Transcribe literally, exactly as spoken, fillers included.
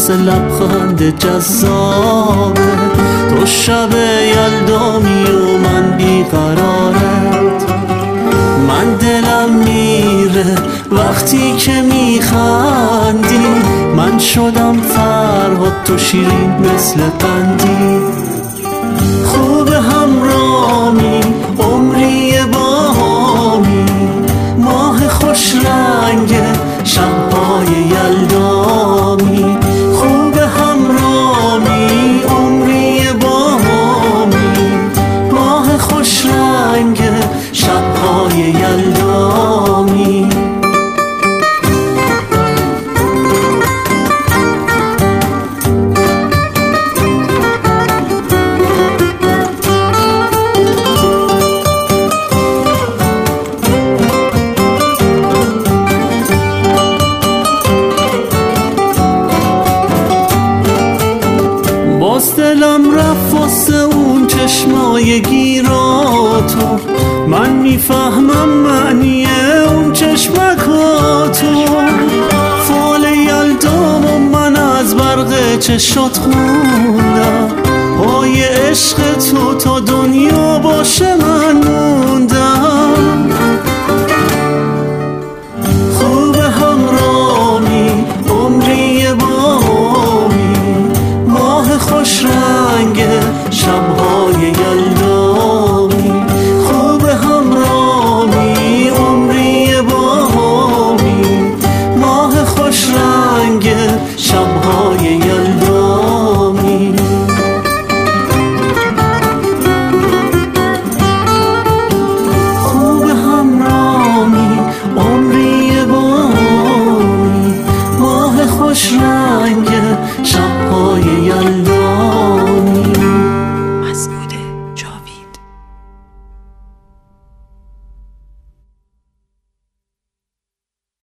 مثل لبخند جذابه. تو شب یلدامی و من بیقرارت، من دلم میره وقتی که میخندی. من شدم فرهاد تو شیرین مثل قندی. خوب همرامی عمری باهامی، ماه خوش رنگ شبهای یلدامی. خوب همرامی عمری باهامی، ماه خوش رنگ شبهای یلدامی. باز دلم رفت واسه اون چشمای گیراتو، من میفهمم معنی اون چشمکاتو. فال یلدام و من از برق چشات خوندم، پای عشق تو تا دنیا باشه من موندم. خوب همرامی عمری باهامی، ماه خوش رنگ شبهای یلدامی. خوب همرامی عمری باهامی، ماه خوش رنگ شبهای یلدامی. خوب همرامی عمری باهامی، ماه خوش رنگ